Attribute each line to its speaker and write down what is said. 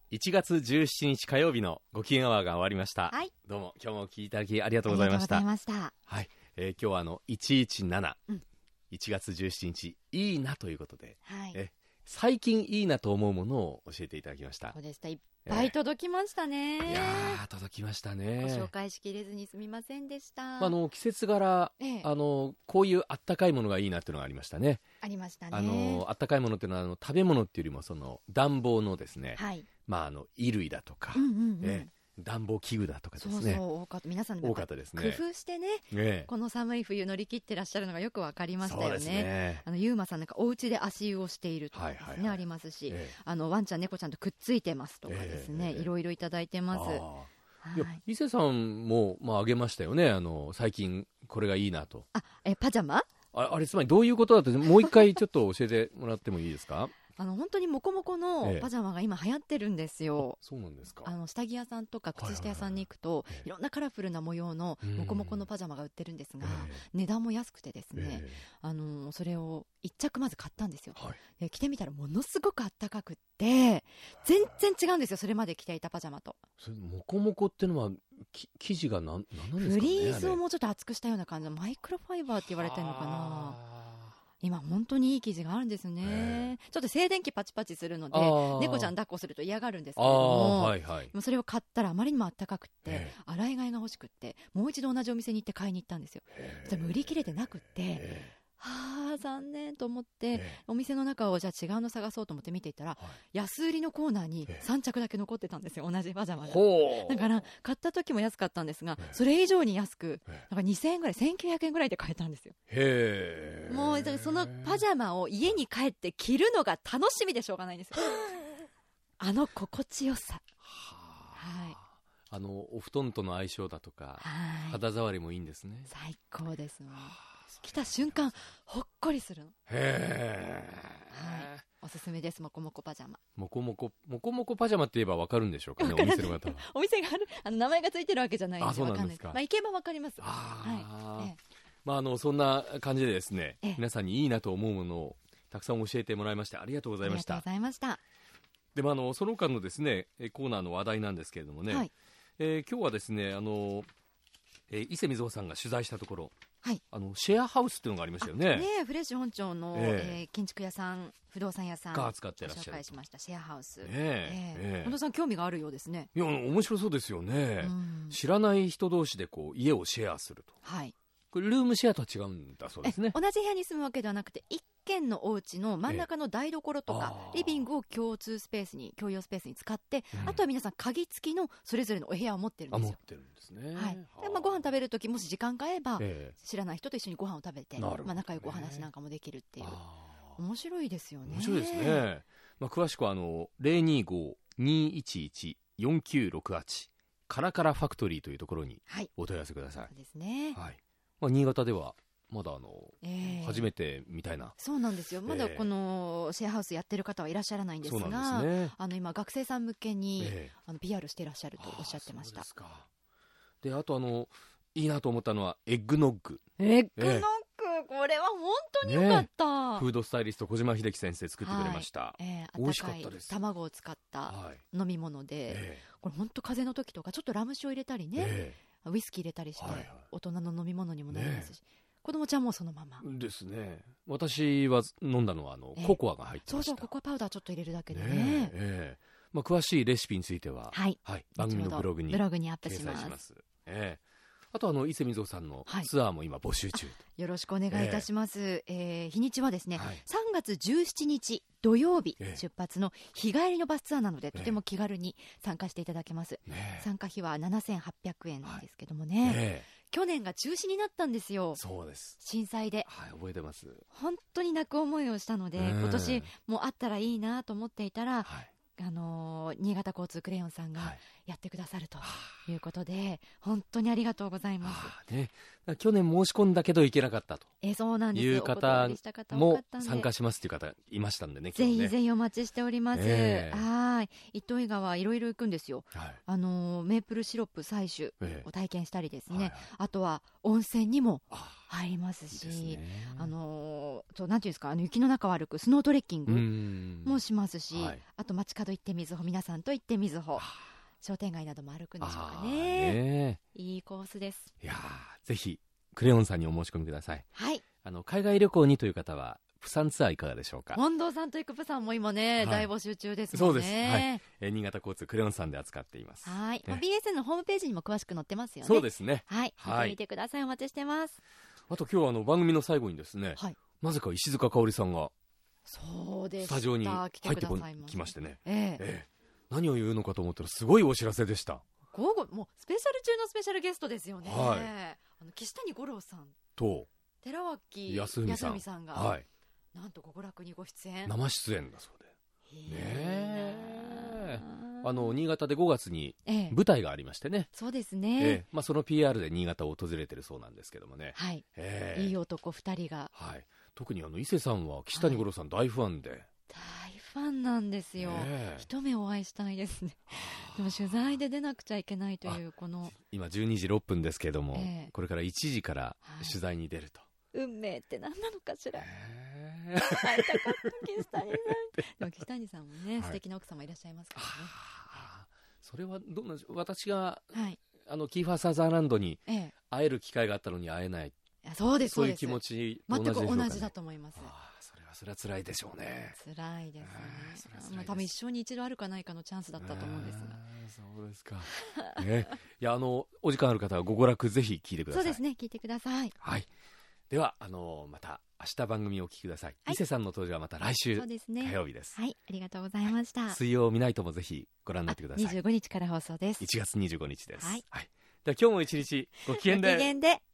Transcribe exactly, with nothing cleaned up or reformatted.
Speaker 1: いちがつじゅうしちにち火曜日のご機嫌アワーが終わりました、
Speaker 2: はい、
Speaker 1: どうも今日もお聞きいただきありがとうございました。
Speaker 2: ありがとうございました。
Speaker 1: はい、えー、今日はあのいちいちなな、
Speaker 2: うん、
Speaker 1: いちがつじゅうしちにちいいなということで、
Speaker 2: はい、
Speaker 1: え最近いいなと思うものを教えていただきました。
Speaker 2: そうでした。いっぱい届きましたね、
Speaker 1: えー、いやー届きましたね。
Speaker 2: ご紹介しきれずにすみませんでした。
Speaker 1: あの季節柄、
Speaker 2: ええ、
Speaker 1: あのこういうあったかいものがいいなっていうのがありましたね。
Speaker 2: ありましたね。
Speaker 1: あのあったかいものっていうのはあの食べ物っていうよりもその暖房のですね、
Speaker 2: はい、ま
Speaker 1: あ、あの衣類だとか、
Speaker 2: うんうんうん、
Speaker 1: ええ暖房器具だとかですね。
Speaker 2: そうそう多かった皆さん
Speaker 1: 多かったですね。
Speaker 2: 工夫してね、
Speaker 1: ね
Speaker 2: この寒い冬乗り切ってらっしゃるのがよくわかりましたよ ね,
Speaker 1: そうですね。
Speaker 2: あのゆうまさんなんかお家で足湯をしているとかですね、はいはいはい、ありますし、ええ、あのワンちゃん猫ちゃんとくっついてますとかですね、ええ、いろいろいただいてます。はい、
Speaker 1: いや伊勢さんも、まあ、あげましたよね。あの最近これがいいなと。
Speaker 2: あえパジャマ
Speaker 1: あ, あれつまりどういうことだってもう一回ちょっと教えてもらってもいいですか？
Speaker 2: あの本当にモコモコのパジャマが今流行ってるんですよ、ええ、
Speaker 1: そうなんですか。
Speaker 2: あの下着屋さんとか靴下屋さんに行くと、はいはいはい、いろんなカラフルな模様のモコモコのパジャマが売ってるんですが、ええ、値段も安くてですね、ええ、あのそれを一着まず買ったんですよ、はい、で着てみたらものすごくあったかくって全然違うんですよ、それまで着ていたパジャマと。
Speaker 1: それモコモコってのは生地が何なんですかね。
Speaker 2: フリースをもうちょっと厚くしたような感じのマイクロファイバーって言われてるのかな。今本当にいい生地があるんですね。ちょっと静電気パチパチするので猫ちゃん抱っこすると嫌がるんですけれども、はいはい、それを買ったらあまりにもあったかくって洗い替えが欲しくってもう一度同じお店に行って買いに行ったんですよ。それ売り切れてなくってはあ残念と思って、ええ、お店の中をじゃあ違うの探そうと思って見ていったら、はい、安売りのコーナーにさんちゃくだけ残ってたんですよ、同じパジャマが。だから買った時も安かったんですが、ええ、それ以上に安く、ええ、なんかにせんえんぐらいせんきゅうひゃくえんぐらいで買えたんですよ。へもうそのパジャマを家に帰って着るのが楽しみでしょうがないんですよあの心地よさ、はい、
Speaker 1: あのお布団との相性だとか、はい、肌触りもいいんですね。
Speaker 2: 最高ですもん。来た瞬間ほっこりするの。へー、はい、おすすめです。モコモコパジャマ。モコモコモコモコパジャマって言えば分かるんでしょうかね、お店の方は。お店がある、あの名前がついてるわけじゃないんで分かんないです。まあ、行けば分かります。あ、はい、ええ、
Speaker 1: まあ、あのそんな感じでですね、ええ、皆さんにいいなと思うものをたくさん教えてもらいましてありがとうございました。
Speaker 2: ありがとうございました。
Speaker 1: でもあのその他のですねコーナーの話題なんですけれどもね、はい、えー、今日はですねあの、えー、伊勢瑞穂さんが取材したところ、はい、あのシェアハウスっていうのがありましたよ ね, ね
Speaker 2: フレッシュ本町の、えーえー、建築屋さん不動産屋さん
Speaker 1: が使ってらっしゃる
Speaker 2: ご紹介しましたシェアハウス、ね
Speaker 1: えーえー、
Speaker 2: 本田さん興味があるようですね。
Speaker 1: いや面白そうですよね、うん、知らない人同士でこう家をシェアすると、はい、これルームシェアとは違うんだそうですね。
Speaker 2: 同じ部屋に住むわけではなくて一軒のお家の真ん中の台所とかリビングを共通スペースに共用スペースに使って、うん、あとは皆さん鍵付きのそれぞれのお部屋を持ってるんですよ。
Speaker 1: あ持ってるんですね、
Speaker 2: はい、で、まあ、ご飯食べるときもし時間が合えば、えー、知らない人と一緒にご飯を食べて、ね、まあ、仲良くお話なんかもできるっていう面白いですよね。
Speaker 1: 面白いですね、まあ、詳しくはあの ゼロにーごーにーいちいちよんきゅうろくはち カラカラファクトリーというところにお問い合わせください。
Speaker 2: そうですね、はい、
Speaker 1: まあ、新潟ではまだあの、えー、初めてみたいな。
Speaker 2: そうなんですよ。まだこのシェアハウスやってる方はいらっしゃらないんですが、そうなんですね、あの今学生さん向けに、えー、あの ピーアール していらっしゃるとおっしゃってました。
Speaker 1: あ、そうですか。であとあのいいなと思ったのはエッグノッグ。
Speaker 2: エッグノッグ、えー、これは本当に良かった、
Speaker 1: ね、フードスタイリスト小島秀樹先生作ってくれました、はい、えー、美味しかったです。
Speaker 2: 卵を使った飲み物で、はい、えー、これ本当風邪の時とかちょっとラム酒を入れたりね、えー、ウイスキー入れたりして、はいはい、大人の飲み物にもなりますし、ね、子供ちゃんもそのままですね。
Speaker 1: 私は飲んだのはあの、えー、ココアが入ってました。
Speaker 2: そうそう、ココアパウダーちょっと入れるだけでね、
Speaker 1: ね、えーまあ、詳しいレシピについては、
Speaker 2: はい
Speaker 1: はい、番組のブログに
Speaker 2: ブログにアップします。
Speaker 1: 掲載します、えーあとあの伊勢瑞穂さんのツアーも今募集中、はい、
Speaker 2: よろしくお願いいたします、えーえー、日にちはですね、はい、さんがつじゅうしちにち土曜日出発の日帰りのバスツアーなので、とても気軽に参加していただけます、ね、参加費はななせんはっぴゃくえんなんですけどもね、はいね、去年が中止になったんですよ。
Speaker 1: そうです、
Speaker 2: 震災で、
Speaker 1: はい、覚えてます。
Speaker 2: 本当に泣く思いをしたので、今年もあったらいいなと思っていたら、はい、あのー、新潟交通クレヨンさんがやってくださるということで、はい、本当にありがとうございます、
Speaker 1: ね、去年申し込んだけど行けなかったと
Speaker 2: えそうなんです、
Speaker 1: いう方も参加しますという方いましたんでね、
Speaker 2: ぜひぜひお待ちしております、えー、はい、糸魚川いろいろ行くんですよ、はい、あのー、メープルシロップ採取を体験したりですね、えーはいはい、あとは温泉にも入りますし、
Speaker 1: いいですね、
Speaker 2: あのー、となんていうんですか、あの雪の中を歩くスノートレッキングもしますし、はい、あと街角行ってみずほ、皆さんと行ってみずほ、商店街なども歩くんでしょうか ね, ねいいコースです。
Speaker 1: いやぜひクレヨンさんにお申し込みください。
Speaker 2: はい、
Speaker 1: あの海外旅行にという方はプサンツアーいかがでしょうか。
Speaker 2: 近藤さんと行くプサンも今ね、はい、大募集中ですもんね。
Speaker 1: そうです、はい、えー、新潟交通クレヨンさんで扱っています。
Speaker 2: はい、ね、ビーエスエヌ のホームページにも詳しく載ってますよね。
Speaker 1: そうですね、
Speaker 2: はい、見てみてください。お待ちしてます。
Speaker 1: あと今日はあの番組の最後にですね、はい、なぜか石塚香織さんが
Speaker 2: そうでした、
Speaker 1: スタジオに入ってきましてね、
Speaker 2: えー
Speaker 1: えー、何を言うのかと思ったらすごいお知らせでした。
Speaker 2: 午後もうスペシャル中のスペシャルゲストですよね、はい、あの岸谷五郎さん
Speaker 1: と
Speaker 2: 寺脇康文さん、さんが、はい、なんと極楽にご出演、
Speaker 1: 生出演だそうで、ねえ、あの新潟でごがつに舞台がありましてね、ええ、
Speaker 2: そうですね、
Speaker 1: ええ、まあ、その ピーアール で新潟を訪れてるそうなんですけどもね、
Speaker 2: はい、ええ、いい男ふたりが、
Speaker 1: はい、特にあの伊勢さんは岸谷五郎さん大ファンで、はい、
Speaker 2: 大ファンなんですよ、ええ、一目お会いしたいですねでも取材で出なくちゃいけないというこの
Speaker 1: 今じゅうにじろっぷんですけれども、ええ、これからいちじから取材に出ると、
Speaker 2: はい、運命って何なのかしら、えー、会いたかった岸谷さんでも岸谷さんもね、はい、素敵な奥様いらっしゃいますからね。
Speaker 1: それはどうなんでしょう。私が、はい、あのキーファーサザーランドに会える機会があったのに会えない、え
Speaker 2: え、そうです、
Speaker 1: そういう気持ちと同じでしょうかね。
Speaker 2: 全く同じだと思います。
Speaker 1: あ、それはそれは辛いでしょうね。
Speaker 2: 辛いですね、えー、まあ、多分一生に一度あるかないかのチャンスだったと思うんですが、
Speaker 1: えー、そうですか、ね、いや、あのお時間ある方はご娯楽ぜひ聞いてください。
Speaker 2: そうですね、聞いてください。
Speaker 1: はい、ではあのまた明日番組をお聞きください、はい、伊勢さんの登場はまた来週火曜日です。
Speaker 2: はい、ありがとうございました、
Speaker 1: はい、水曜ミナイトもぜひご覧になってください。
Speaker 2: にじゅうごにちから放送です。
Speaker 1: いちがつにじゅうごにちです。
Speaker 2: はい、
Speaker 1: はい、では今日も一日ご機嫌で。
Speaker 2: ご機嫌で。